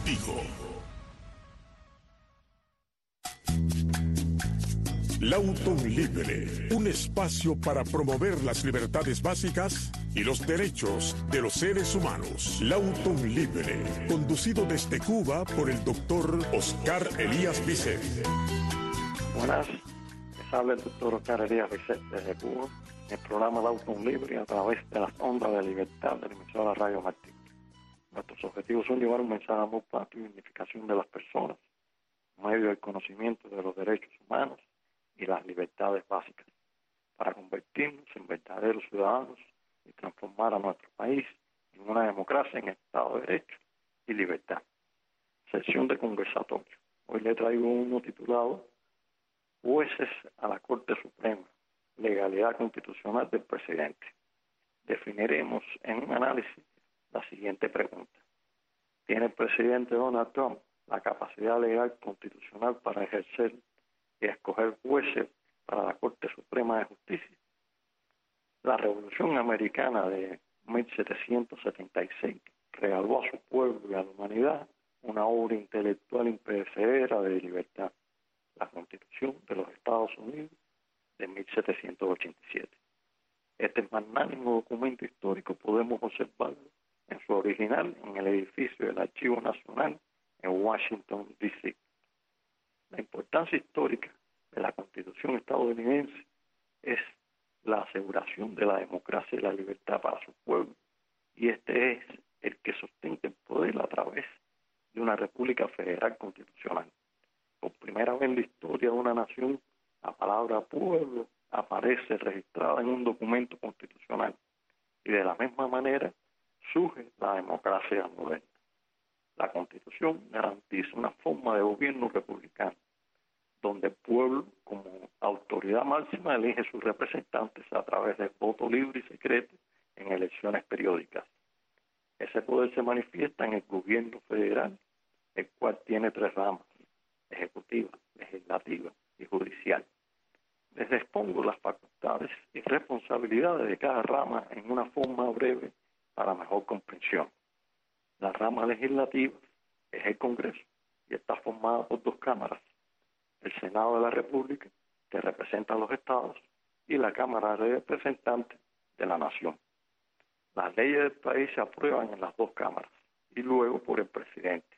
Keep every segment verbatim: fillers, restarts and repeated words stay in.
contigo. Lauton Libre, un espacio para promover las libertades básicas y los derechos de los seres humanos. Lauton Libre, conducido desde Cuba por el doctor Oscar Elías Bisset. Buenas, les habla el doctor Oscar Elías Bisset desde Cuba, en el programa Lauton Libre a través de las ondas de libertad de la emisora Radio Martín. Nuestros objetivos son llevar un mensaje de amor patrio y dignificación de las personas, medio del conocimiento de los derechos humanos y las libertades básicas, para convertirnos en verdaderos ciudadanos y transformar a nuestro país en una democracia en Estado de Derecho y libertad. Sesión de conversatorio. Hoy le traigo uno titulado Jueces a la Corte Suprema, legalidad constitucional del presidente. Definiremos en un análisis la siguiente pregunta. ¿Tiene el presidente Donald Trump la capacidad legal constitucional para ejercer y escoger jueces para la Corte Suprema de Justicia? La Revolución Americana de mil setecientos setenta y seis regaló a su pueblo y a la humanidad una obra intelectual imperecedera de libertad, la Constitución de los Estados Unidos de mil setecientos ochenta y siete. Este magnánimo documento histórico podemos observarlo en su original en el edificio del Archivo Nacional en Washington, D C La importancia histórica de la Constitución estadounidense es la aseguración de la democracia y la libertad para su pueblo, y este es el que sostiene el poder a través de una república federal constitucional. Por primera vez en la historia de una nación, la palabra pueblo aparece registrada en un documento constitucional, y de la misma manera surge la democracia moderna. La Constitución garantiza una forma de gobierno republicano, donde el pueblo, como autoridad máxima, elige sus representantes a través del voto libre y secreto en elecciones periódicas. Ese poder se manifiesta en el gobierno federal, el cual tiene tres ramas: ejecutiva, legislativa y judicial. Les expongo las facultades y responsabilidades de cada rama en una forma breve para mejor comprensión. La rama legislativa es el Congreso y está formada por dos cámaras: el Senado de la República, que representa a los estados, y la Cámara de Representantes de la Nación. Las leyes del país se aprueban en las dos cámaras y luego por el presidente.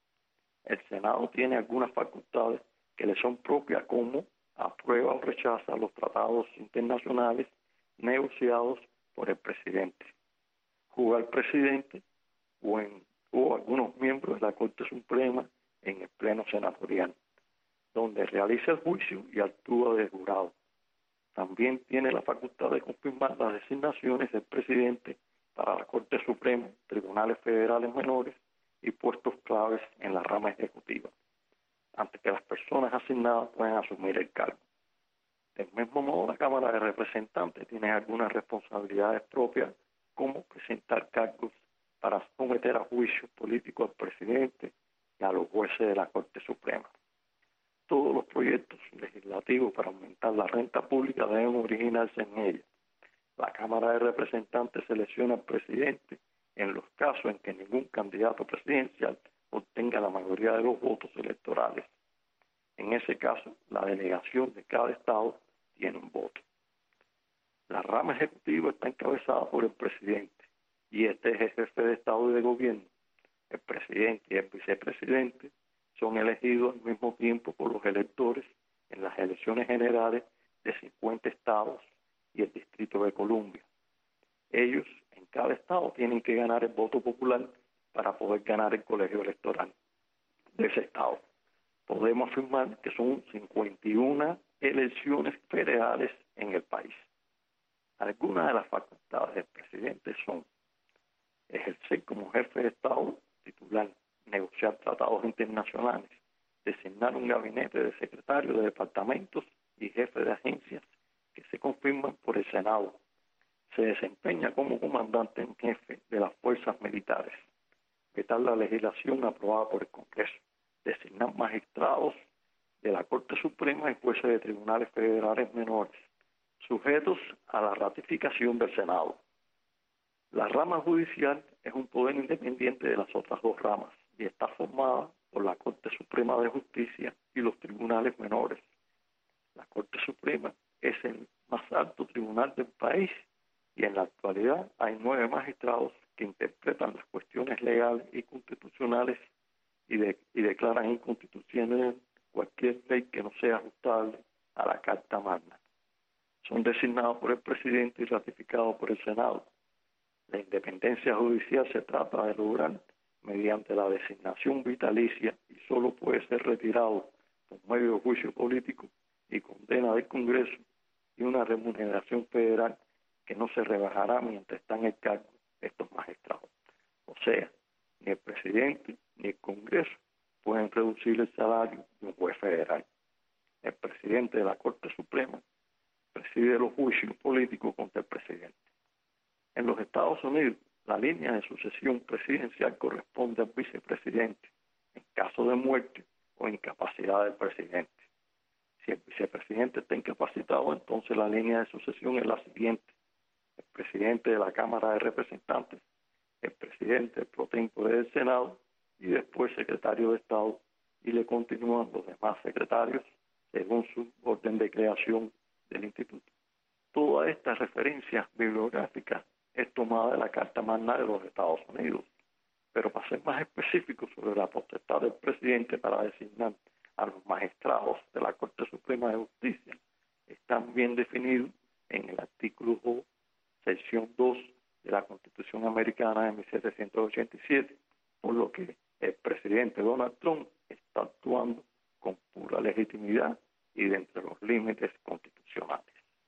El Senado tiene algunas facultades que le son propias, como aprueba o rechaza los tratados internacionales negociados por el presidente, juzga al presidente o, en, o algunos miembros de la Corte Suprema en el Pleno Senatorial, donde realiza el juicio y actúa de jurado. También tiene la facultad de confirmar las designaciones del presidente para la Corte Suprema, tribunales federales menores y puestos claves en la rama ejecutiva, antes que las personas asignadas puedan asumir el cargo. Del mismo modo, la Cámara de Representantes tiene algunas responsabilidades propias, como presentar cargos para someter a juicio político al presidente y a los jueces de la Corte Suprema. Todos los proyectos legislativos para aumentar la renta pública deben originarse en ella. La Cámara de Representantes selecciona al presidente en los casos en que ningún candidato presidencial obtenga la mayoría de los votos electorales. En ese caso, la delegación de cada estado tiene un voto. La rama ejecutiva está encabezada por el presidente, y este es el jefe de Estado y de Gobierno. El presidente y el vicepresidente son elegidos al mismo tiempo por los electores en las elecciones generales de cincuenta estados y el Distrito de Columbia. Ellos, en cada estado, tienen que ganar el voto popular para poder ganar el colegio electoral de ese estado. Podemos afirmar que son cincuenta y una elecciones federales en el país. Algunas de las facultades del presidente son ejercer como jefe de Estado titular, negociar tratados internacionales, designar un gabinete de secretarios de departamentos y jefes de agencias que se confirman por el Senado. Se desempeña como comandante en jefe de las fuerzas militares, vetar la legislación aprobada por el Congreso, designar magistrados de la Corte Suprema y jueces de tribunales federales menores, sujetos a la ratificación del Senado. La rama judicial es un poder independiente de las otras dos ramas y está formada por la Corte Suprema de Justicia y los tribunales menores. La Corte Suprema es el más alto tribunal del país y en la actualidad hay nueve magistrados que interpretan las cuestiones legales y constitucionales y, de, y declaran inconstitucional cualquier ley que no sea ajustable a la Carta Magna. Son designados por el presidente y ratificados por el Senado. La independencia judicial se trata de lograr mediante la designación vitalicia y solo puede ser retirado por medio de juicio político y condena del Congreso y una remuneración federal que no se rebajará mientras están en el cargo estos magistrados. O sea, ni el presidente ni el Congreso pueden reducir el salario de un juez federal. El presidente de la Corte Suprema preside los juicios políticos contra el presidente. En los Estados Unidos, la línea de sucesión presidencial corresponde al vicepresidente en caso de muerte o incapacidad del presidente. Si el vicepresidente está incapacitado, entonces la línea de sucesión es la siguiente: el presidente de la Cámara de Representantes, el presidente pro tempore del Senado y después secretario de Estado, y le continúan los demás secretarios según su orden de creación del instituto. Toda esta referencia bibliográfica es tomada de la Carta Magna de los Estados Unidos, pero para ser más específico sobre la potestad del presidente para designar a los magistrados de la Corte Suprema de Justicia, están bien definidos en el artículo dos, sección dos de la Constitución Americana de mil setecientos ochenta y siete, por lo que el presidente Donald Trump está actuando con pura legitimidad y dentro de los límites constitucionales.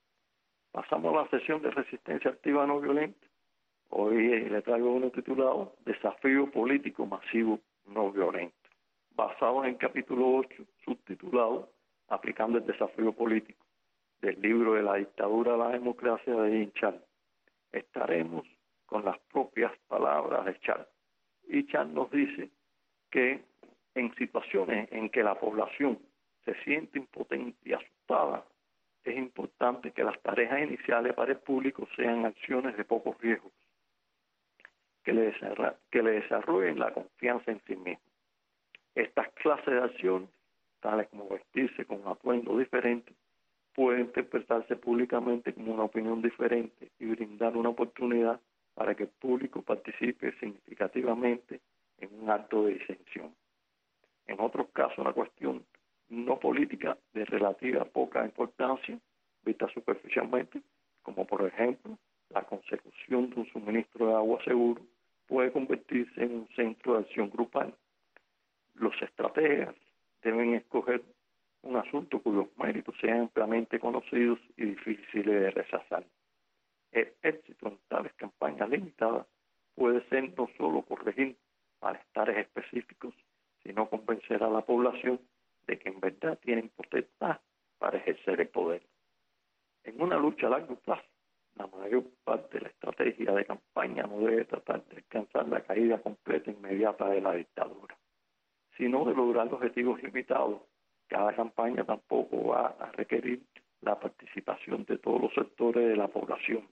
Pasamos a la sesión de resistencia activa no violenta. Hoy le traigo uno titulado Desafío Político Masivo No Violento, basado en el capítulo ocho, subtitulado Aplicando el Desafío Político, del libro de la dictadura a la democracia de Jim Charles. Estaremos con las propias palabras de Charles. Y Charles nos dice que en situaciones en que la población se siente impotente y asustada, es importante que las tareas iniciales para el público sean acciones de pocos riesgos, que le, que le desarrollen la confianza en sí mismo. Estas clases de acciones, tales como vestirse con un atuendo diferente, pueden interpretarse públicamente como una opinión diferente y brindar una oportunidad para que el público participe significativamente en un acto de disensión. En otros casos, una cuestión no política de relativa poca importancia, vista superficialmente, como por ejemplo la consecución de un suministro de agua seguro, puede convertirse en un centro de acción grupal. Los estrategas deben escoger un asunto cuyos méritos sean ampliamente conocidos y difíciles de rechazar. El éxito en tales campañas limitadas puede ser no solo corregir malestares específicos, sino convencer a la población de que en verdad tienen potestad para ejercer el poder. En una lucha a largo plazo, la mayor parte de la estrategia de campaña no debe tratar de alcanzar la caída completa e inmediata de la dictadura, sino de lograr objetivos limitados. Cada campaña tampoco va a requerir la participación de todos los sectores de la población.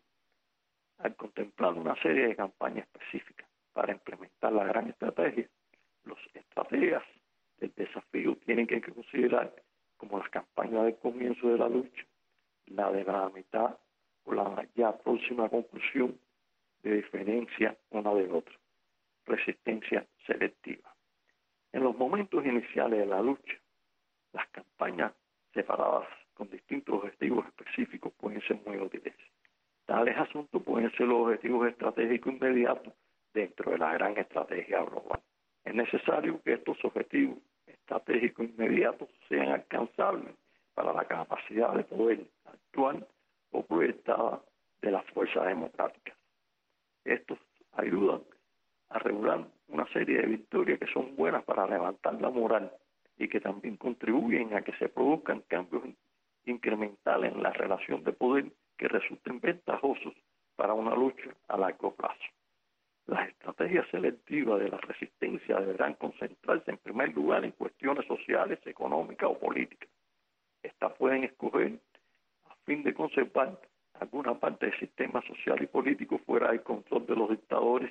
Al contemplar una serie de campañas específicas para implementar la gran estrategia, los estrategas del desafío tienen que considerar como las campañas del comienzo de la lucha, la de la mitad o la ya próxima conclusión de diferencia una de otra. Resistencia selectiva. En los momentos iniciales de la lucha, las campañas separadas con distintos objetivos específicos pueden ser muy útiles. Tales asuntos pueden ser los objetivos estratégicos inmediatos dentro de la gran estrategia global. Es necesario que estos objetivos estratégicos inmediatos sean alcanzables para la capacidad de poder actual o proyectada de las fuerzas democráticas. Estos ayudan a regular una serie de victorias que son buenas para levantar la moral y que también contribuyen a que se produzcan cambios incrementales en la relación de poder que resulten ventajosos para una lucha a largo plazo. Las estrategias selectivas de la resistencia deberán concentrarse en primer lugar en cuestiones sociales, económicas o políticas. Estas pueden escoger a fin de conservar alguna parte del sistema social y político fuera del control de los dictadores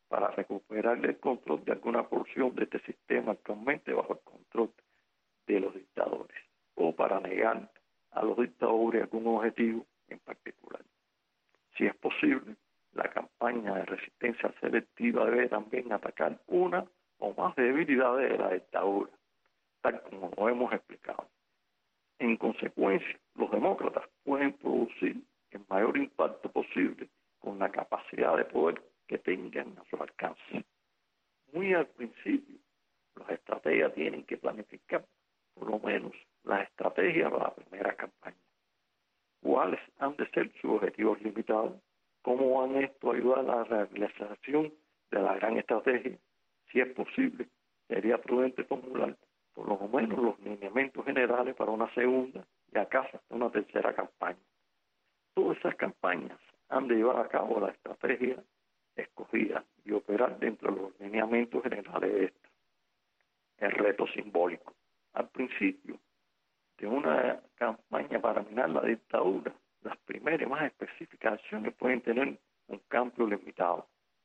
para recuperar el control de alguna porción de este sistema actualmente bajo el control de los dictadores, o para negar a los dictadores algún objetivo en particular. Si es posible, la campaña de resistencia selectiva debe también atacar una o más debilidades de la dictadura, tal como lo hemos explicado. En consecuencia, los demócratas pueden producir el mayor impacto posible con la capacidad de poder que tengan a su alcance. Muy al principio, las estrategias tienen que planificar por lo menos las estrategias para la primera campaña. ¿Cuáles han de ser sus objetivos limitados? ¿Cómo van esto a ayudar a la realización de la gran estrategia? Si es posible, sería prudente formular por lo menos los lineamientos generales para una segunda y acaso hasta una tercera campaña. Todas esas campañas han de llevar a cabo la estrategia escogida y operar dentro de los lineamientos generales de esta. El reto simbólico. Al principio de una campaña para minar la dictadura, las primeras y más específicas acciones pueden tener un campo limitado.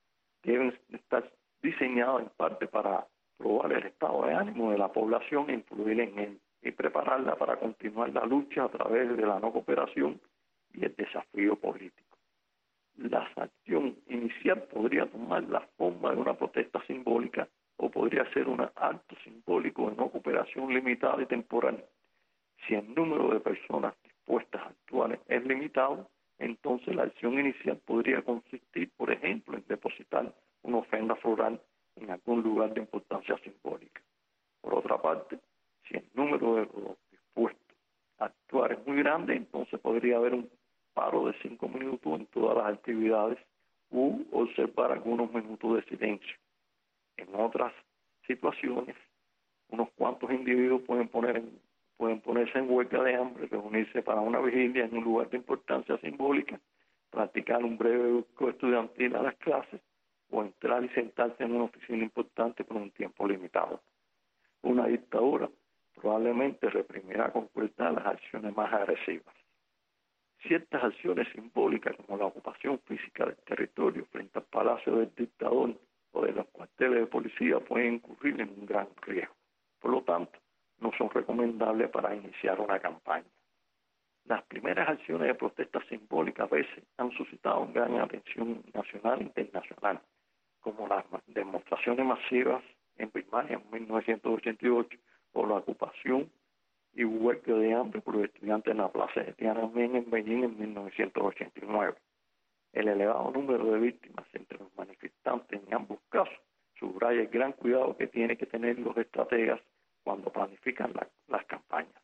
Deben estar diseñadas en parte para probar el estado de ánimo de la población e influir en él y prepararla para continuar la lucha a través de la no cooperación y el desafío político. La acción inicial podría tomar la forma de una protesta simbólica o podría ser un acto simbólico de no cooperación limitada y temporal. Si el número de personas dispuestas a actuar es limitado, entonces la acción inicial podría consistir, por ejemplo, en depositar una ofrenda floral en algún lugar de importancia simbólica. Por otra parte, si el número de los dispuestos a actuar es muy grande, entonces podría haber un paro de cinco minutos en todas las actividades u observar algunos minutos de silencio. En otras situaciones, unos cuantos individuos pueden poner en pueden ponerse en huelga de hambre, reunirse para una vigilia en un lugar de importancia simbólica, practicar un breve educo estudiantil a las clases o entrar y sentarse en una oficina importante por un tiempo limitado. Una dictadura probablemente reprimirá con crueldad las acciones más agresivas. Ciertas acciones simbólicas como la ocupación física del territorio frente al palacio del dictador o de los cuarteles de policía pueden incurrir en un gran riesgo. Por lo tanto, no son recomendables para iniciar una campaña. Las primeras acciones de protesta simbólica a veces han suscitado gran atención nacional e internacional, como las demostraciones masivas en Birmania en mil novecientos ochenta y ocho o la ocupación y huelga de hambre por los estudiantes en la plaza de Tiananmen en Beijing en mil novecientos ochenta y nueve. El elevado número de víctimas entre los manifestantes en ambos casos subraya el gran cuidado que tienen que tener los estrategas cuando planifican la, las campañas.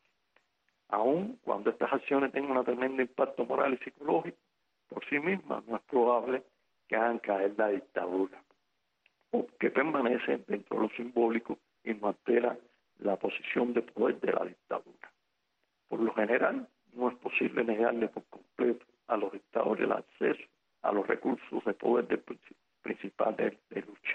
Aun cuando estas acciones tengan un tremendo impacto moral y psicológico, por sí mismas no es probable que hagan caer la dictadura, o que permanecen dentro de lo simbólico y no altera la posición de poder de la dictadura. Por lo general, no es posible negarle por completo a los dictadores el acceso a los recursos de poder del principal de, de lucha.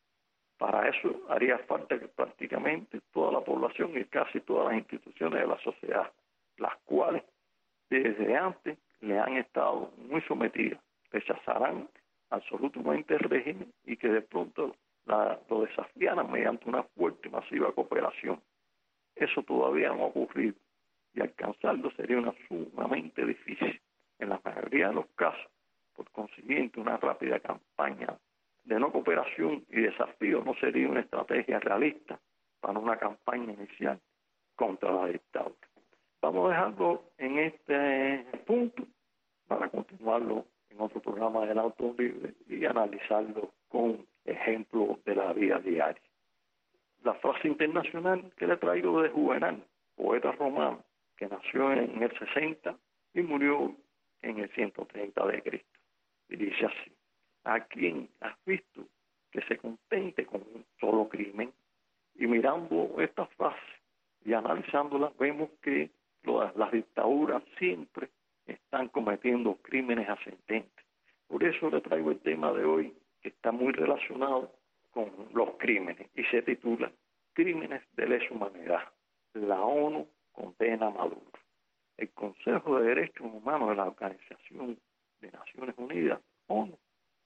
Para eso haría falta que prácticamente toda la población y casi todas las instituciones de la sociedad, las cuales desde antes le han estado muy sometidas, rechazarán absolutamente el régimen y que de pronto la, lo desafiaran mediante una fuerte y masiva cooperación. Eso todavía no ha ocurrido y alcanzarlo sería una sumamente difícil. En la mayoría de los casos, por consiguiente, una rápida campaña de no cooperación y desafío no sería una estrategia realista para una campaña inicial contra la dictadura. Vamos a dejarlo en este punto para continuarlo en otro programa del Auto Libre y analizarlo con ejemplos de la vida diaria. La frase internacional que le traigo de Juvenal, poeta romano, que nació en el sesenta y murió en el ciento treinta de Cristo. Y dice así: ¿a quién has visto que se contente con un solo crimen? Y mirando esta frase y analizándola, vemos que las, las dictaduras siempre están cometiendo crímenes ascendentes. Por eso le traigo el tema de hoy, que está muy relacionado con los crímenes, y se titula Crímenes de lesa humanidad. La ONU condena a Maduro. El Consejo de Derechos Humanos de la Organización de Naciones Unidas, ONU,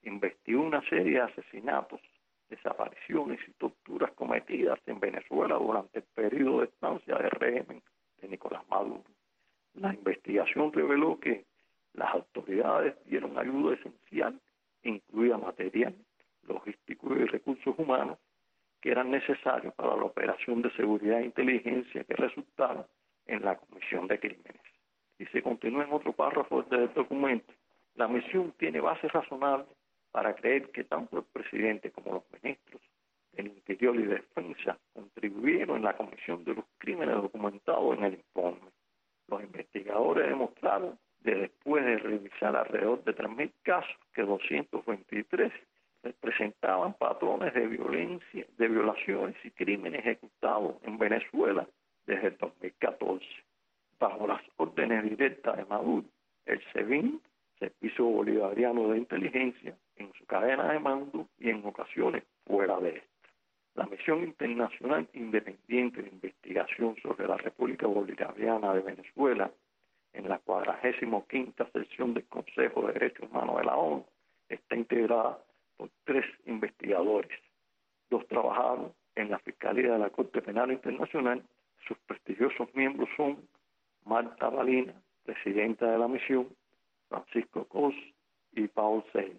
investigó una serie de asesinatos, desapariciones y torturas cometidas en Venezuela durante el periodo de estancia del régimen de Nicolás Maduro. La investigación reveló que las autoridades dieron ayuda esencial, incluida material, logístico y recursos humanos, que eran necesarios para la operación de seguridad e inteligencia que resultaron en la comisión de crímenes. Y se continúa en otro párrafo del documento. La misión tiene bases razonables para creer que tanto el presidente como los ministros del Interior y Defensa contribuyeron en la comisión de los crímenes documentados en el informe. Los investigadores demostraron que después de revisar alrededor de tres mil casos, que doscientos veintitrés presentaban patrones de violencia, de violaciones y crímenes ejecutados en Venezuela desde el dos mil catorce. Bajo las órdenes directas de Maduro, el SEBIN, Servicio Bolivariano de Inteligencia, en su cadena de mando y en ocasiones fuera de esta. La Misión Internacional Independiente de Investigación sobre la República Bolivariana de Venezuela, en la cuadragésimo quinta sesión del Consejo de Derechos Humanos de la ONU, está integrada por tres investigadores. Dos trabajaron en la Fiscalía de la Corte Penal Internacional. Sus prestigiosos miembros son Marta Balina, presidenta de la misión, Francisco Cos y Paul Seyss.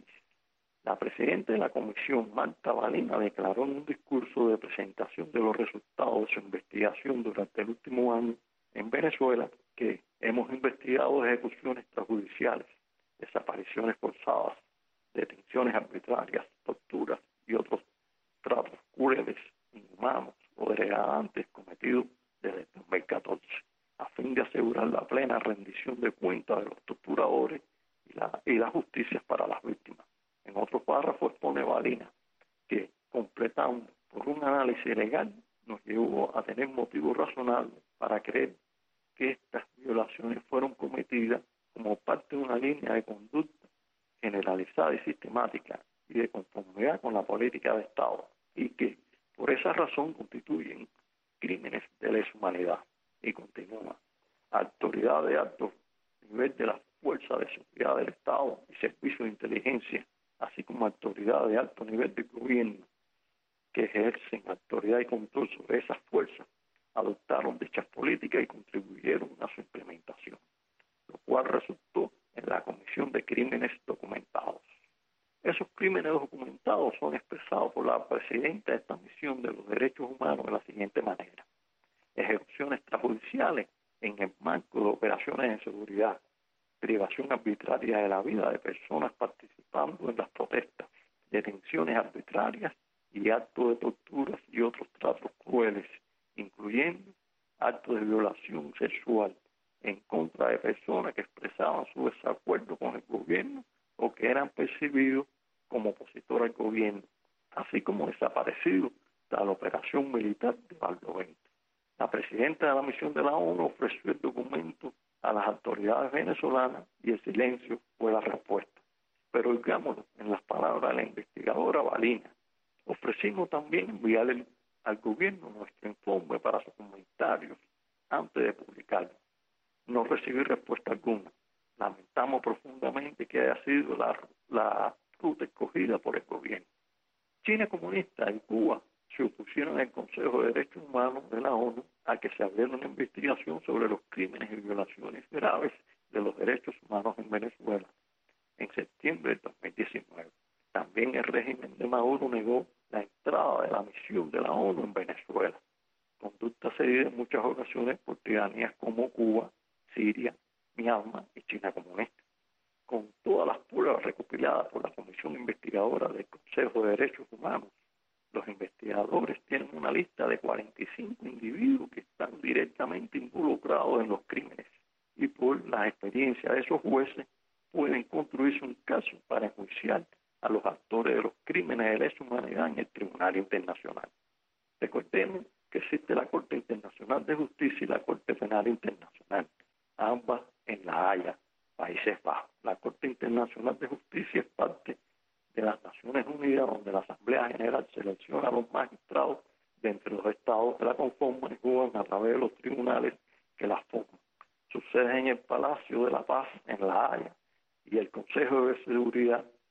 La presidenta de la comisión, Marta Balina, declaró en un discurso de presentación de los resultados de su investigación durante el último año en Venezuela que hemos investigado ejecuciones extrajudiciales, desapariciones forzadas, detenciones arbitrarias, torturas y otros tratos crueles, inhumanos o degradantes cometidos desde el dos mil catorce, a fin de asegurar la plena rendición de cuentas de los torturadores y la, y la justicia para las víctimas. En otro párrafo expone Balina que, completando por un análisis legal, nos llevó a tener motivos razonables para creer que estas violaciones fueron cometidas como parte de una línea de conducta generalizada y sistemática y de conformidad con la política de Estado, y que por esa razón constituyen crímenes de lesa humanidad. Y continúa: autoridad de alto nivel de la Fuerza de Seguridad del Estado y Servicio de Inteligencia, así como autoridad de alto nivel de gobierno que ejercen autoridad y control sobre esas fuerzas, adoptaron dichas políticas y contribuyeron a su implementación, lo cual resultó en la comisión de crímenes documentados. Esos crímenes documentados son expresados por la presidenta de esta misión de los derechos humanos de la siguiente manera: ejecuciones extrajudiciales en el marco de operaciones de seguridad, privación arbitraria de la vida de personas participando en las protestas, detenciones arbitrarias y actos de torturas y otros tratos crueles, incluyendo actos de violación sexual en contra de personas que expresaban su desacuerdo con el gobierno o que eran percibidos como opositores al gobierno, así como desaparecidos tras la operación militar de Barlovento. La presidenta de la misión de la ONU ofreció el documento a las autoridades venezolanas y el silencio fue la respuesta. Pero oigámoslo en las palabras de la investigadora Balina. Ofrecimos también enviarle al gobierno nuestro informe para sus comentarios antes de publicarlo. No recibí respuesta alguna. Lamentamos profundamente que haya sido la, la ruta escogida por el gobierno. China comunista y Cuba se opusieron al Consejo de Derechos Humanos de la ONU a que se abriera una investigación sobre los crímenes y violaciones graves de los derechos humanos en Venezuela en septiembre de dos mil diecinueve. También el régimen de Maduro negó la entrada de la misión de la ONU en Venezuela, conducta seguida en muchas ocasiones por tiranías como Cuba, Siria, Myanmar y China comunista. Con todas las pruebas recopiladas por la Comisión Investigadora del Consejo de Derechos Humanos, los investigadores tienen una lista de cuarenta y cinco individuos que están directamente involucrados en los crímenes y por la experiencia de esos jueces pueden construirse un caso para enjuiciar a los actores de los crímenes de lesa humanidad en el Tribunal Internacional. Recordemos que existe la Corte Internacional de Justicia y la Corte Penal Internacional, ambas en La Haya, Países Bajos. La Corte Internacional de Justicia es parte de las Naciones Unidas, donde la Asamblea General selecciona a los magistrados de entre los estados que la conforman y juegan a través de los tribunales que la forman. Su sede en el Palacio de la Paz, en La Haya, y el Consejo de Seguridad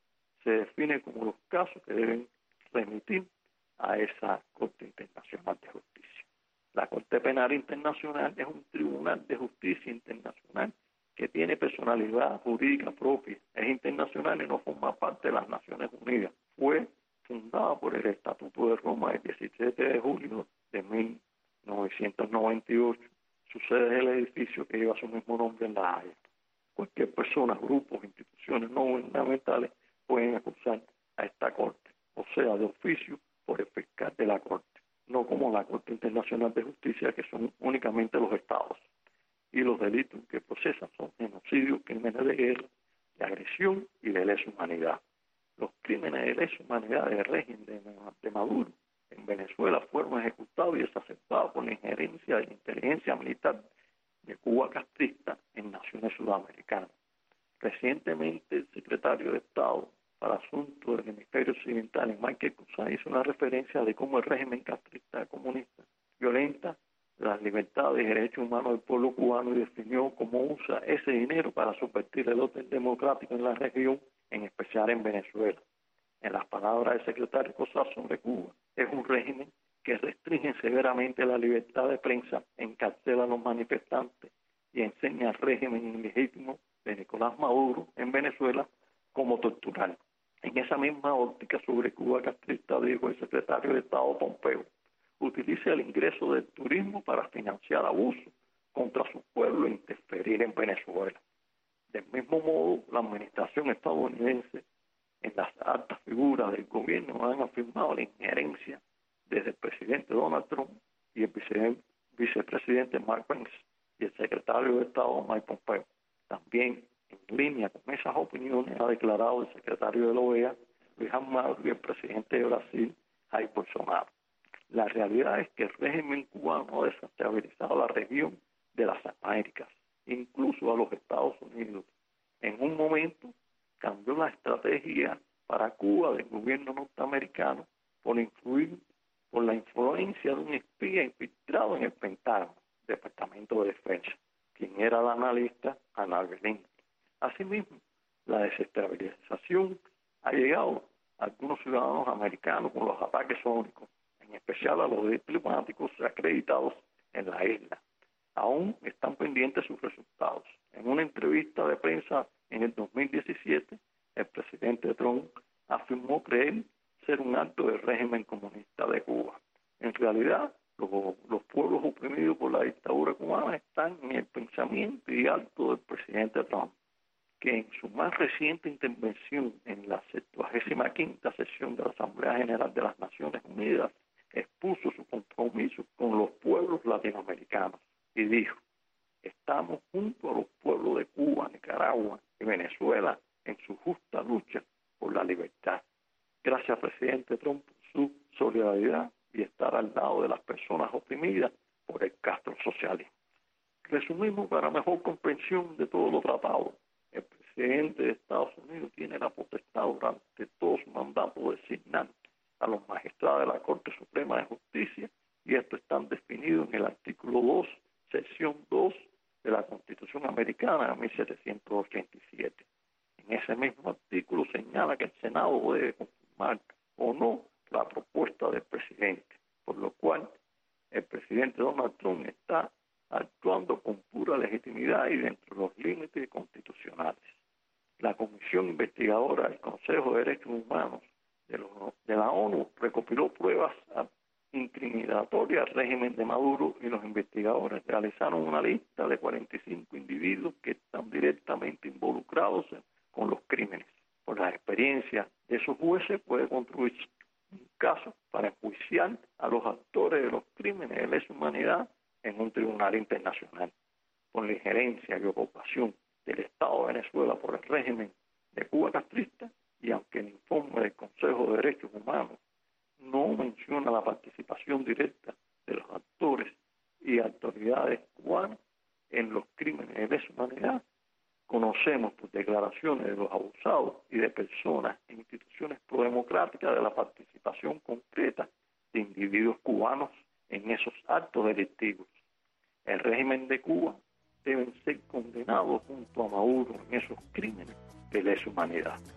se define como los casos que deben remitir a esa Corte Internacional de Justicia. La Corte Penal Internacional es un tribunal de justicia internacional que tiene personalidad jurídica propia, es internacional y no forma parte de las Naciones Unidas. Fue fundada por el Estatuto de Roma el diecisiete de julio de mil novecientos noventa y ocho. Su sede es el edificio que lleva su mismo nombre en La Haya. Cualquier persona, grupos, instituciones no gubernamentales pueden acusar a esta Corte, o sea, de oficio por el fiscal de la Corte, no como la Corte Internacional de Justicia, que son únicamente los estados. Y los delitos que procesan son genocidio, crímenes de guerra, de agresión y de lesa humanidad. Los crímenes de lesa humanidad del régimen de, de Maduro en Venezuela fueron ejecutados y exacerbados por la injerencia de la inteligencia militar de Cuba castrista en naciones sudamericanas. Recientemente, el secretario de Estado para Asuntos del Hemisferio Occidental, Michael Cousin, hizo una referencia de cómo el régimen castrista comunista violenta las libertades y derechos humanos del pueblo cubano y definió cómo usa ese dinero para subvertir el orden democrático en la región, en especial en Venezuela. En las palabras del secretario Cousin sobre Cuba, es un régimen que restringe severamente la libertad de prensa, encarcela a los manifestantes y enseña al régimen ilegítimo de Nicolás Maduro en Venezuela como torturar. En esa misma óptica sobre Cuba castrista, dijo el secretario de Estado Pompeo, utiliza el ingreso del turismo para financiar abusos contra su pueblo e interferir en Venezuela. Del mismo modo, la administración estadounidense en las altas figuras del gobierno han afirmado la injerencia desde el presidente Donald Trump y el vice, vicepresidente Mike Pence y el secretario de Estado Mike Pompeo. También, en línea con esas opiniones, ha declarado el secretario de la O E A, Luis Almagro, y el presidente de Brasil, Jair Bolsonaro. La realidad es que el régimen cubano ha desestabilizado la región de las Américas, incluso a los Estados Unidos. En un momento cambió la estrategia para Cuba del gobierno norteamericano por influir por la influencia de un espía infiltrado en el Pentágono, Departamento de Defensa, quien era el analista Ana Belén. Asimismo, la desestabilización ha llegado a algunos ciudadanos americanos con los ataques sónicos, en especial a los diplomáticos acreditados en la isla. Aún están pendientes sus resultados. En una entrevista de prensa en el dos mil diecisiete, el presidente Trump afirmó creer ser un acto del régimen comunista de Cuba. En realidad, los, los pueblos oprimidos por la dictadura cubana están en el pensamiento y acto del presidente Trump, que en su más reciente intervención en la septuagésima quinta sesión de la Asamblea General de las Naciones Unidas expuso su compromiso con los pueblos latinoamericanos y dijo: estamos junto a los pueblos de Cuba, Nicaragua y Venezuela en su justa lucha por la libertad. Gracias, presidente Trump, por su solidaridad y estar al lado de las personas oprimidas por el Castro socialismo. Resumimos para mejor comprensión de todo lo tratado. El presidente de Estados Unidos tiene la potestad durante todo su mandato de designar a los magistrados de la Corte Suprema de Justicia, y esto está definido en el artículo dos, sección dos de la Constitución Americana de mil setecientos ochenta y siete. En ese mismo artículo señala que el Senado debe confirmar o no la propuesta del presidente, por lo cual el presidente Donald Trump está actuando con pura legitimidad y dentro de los límites constitucionales. La Comisión Investigadora del Consejo de Derechos Humanos de, los, de la ONU recopiló pruebas incriminatorias al régimen de Maduro y los investigadores realizaron una lista de cuarenta y cinco individuos que están directamente involucrados en, con los crímenes. Por la experiencia de esos jueces puede construirse un caso para enjuiciar a los actores de los crímenes de lesa humanidad en un tribunal internacional. Por la injerencia y ocupación del Estado de Venezuela por el régimen de Cuba castrista, y aunque el informe del Consejo de Derechos Humanos no menciona la participación directa de los actores y autoridades cubanas en los crímenes de lesa humanidad, conocemos por declaraciones de los abusados y de personas e instituciones prodemocráticas de la participación concreta de individuos cubanos en esos actos delictivos. El régimen de Cuba deben ser condenados junto a Maduro en esos crímenes de lesa humanidad.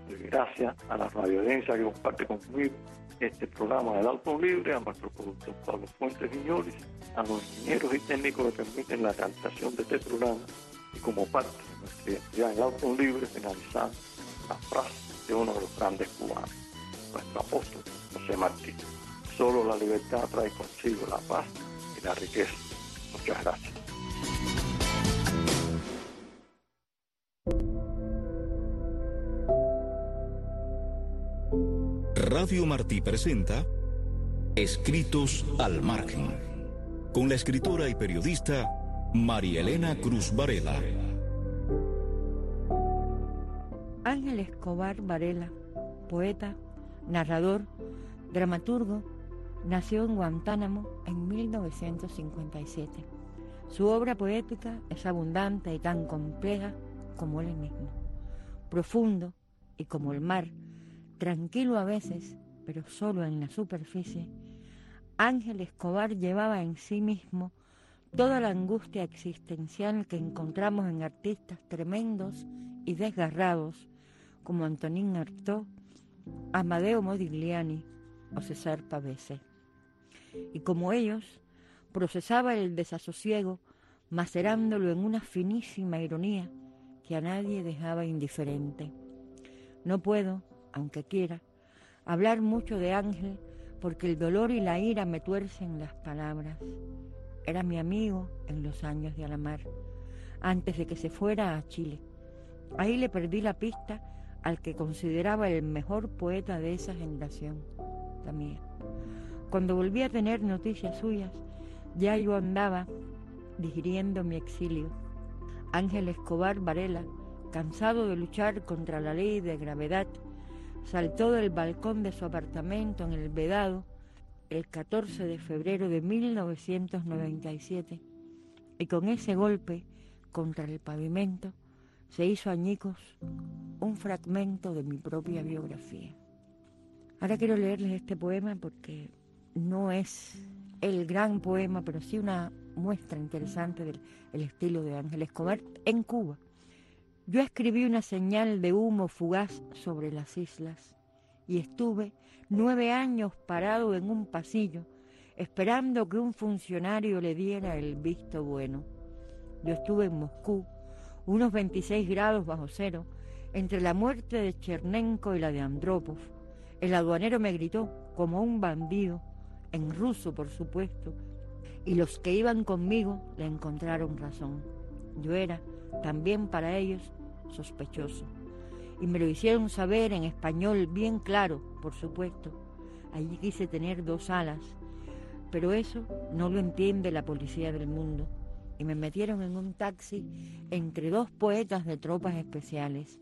Y gracias a la radioaudiencia que comparte conmigo este programa de Dalton Libre, a nuestro productor Pablo Fuentes Viñolis, a los ingenieros y técnicos que permiten la realización de este programa, y como parte de nuestra identidad en Dalton Libre, finalizando la frase de uno de los grandes cubanos, nuestro apóstol José Martí: solo la libertad trae consigo la paz y la riqueza. Muchas gracias. Radio Martí presenta Escritos al Margen, con la escritora y periodista María Elena Cruz Varela. Ángel Escobar Varela, poeta, narrador, dramaturgo, nació en Guantánamo en mil novecientos cincuenta y siete. Su obra poética es abundante y tan compleja como él mismo, profundo y como el mar, tranquilo a veces, pero solo en la superficie. Ángel Escobar llevaba en sí mismo toda la angustia existencial que encontramos en artistas tremendos y desgarrados como Antonín Artaud, Amadeo Modigliani o César Pavese. Y como ellos, procesaba el desasosiego, macerándolo en una finísima ironía que a nadie dejaba indiferente. No puedo, aunque quiera, hablar mucho de Ángel, porque el dolor y la ira me tuercen las palabras. Era mi amigo en los años de Alamar, antes de que se fuera a Chile. Ahí le perdí la pista al que consideraba el mejor poeta de esa generación, la mía. Cuando volví a tener noticias suyas, ya yo andaba digiriendo mi exilio. Ángel Escobar Varela, cansado de luchar contra la ley de gravedad, saltó del balcón de su apartamento en el Vedado el catorce de febrero de mil novecientos noventa y siete y con ese golpe contra el pavimento se hizo añicos un fragmento de mi propia biografía. Ahora quiero leerles este poema porque no es el gran poema, pero sí una muestra interesante del el estilo de Ángel Escobar en Cuba. Yo escribí una señal de humo fugaz sobre las islas y estuve nueve años parado en un pasillo esperando que un funcionario le diera el visto bueno. Yo estuve en Moscú, unos veintiséis grados bajo cero, entre la muerte de Chernenko y la de Andropov. El aduanero me gritó como un bandido, en ruso por supuesto, y los que iban conmigo le encontraron razón. Yo era, también para ellos, sospechoso. Y me lo hicieron saber en español bien claro, por supuesto. Allí quise tener dos alas, pero eso no lo entiende la policía del mundo. Y me metieron en un taxi entre dos poetas de tropas especiales.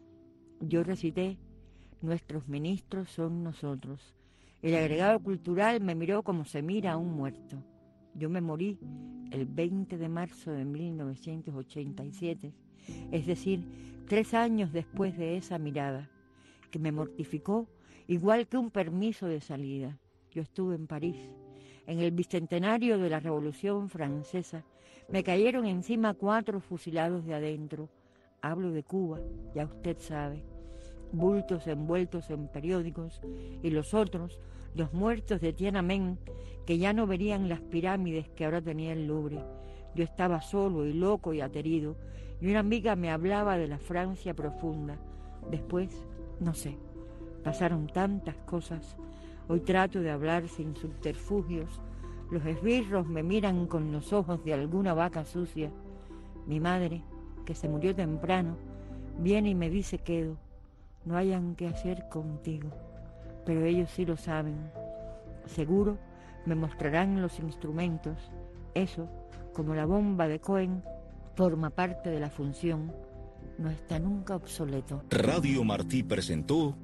Yo recité: nuestros ministros son nosotros. El agregado cultural me miró como se mira a un muerto. Yo me morí el veinte de marzo de mil novecientos ochenta y siete, es decir, tres años después de esa mirada, que me mortificó igual que un permiso de salida. Yo estuve en París, en el bicentenario de la Revolución Francesa. Me cayeron encima cuatro fusilados de adentro. Hablo de Cuba, ya usted sabe. Bultos envueltos en periódicos, y los otros, los muertos de Tiananmen, que ya no verían las pirámides que ahora tenía el Louvre. Yo estaba solo y loco y aterido, y una amiga me hablaba de la Francia profunda. Después, no sé, pasaron tantas cosas. Hoy trato de hablar sin subterfugios. Los esbirros me miran con los ojos de alguna vaca sucia. Mi madre, que se murió temprano, viene y me dice quedo. No hayan qué hacer contigo, pero ellos sí lo saben. Seguro me mostrarán los instrumentos. Eso, como la bomba de Cohen, forma parte de la función. No está nunca obsoleto. Radio Martí presentó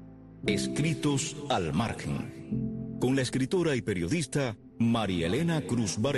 Escritos al Margen, con la escritora y periodista María Elena Cruz Varela.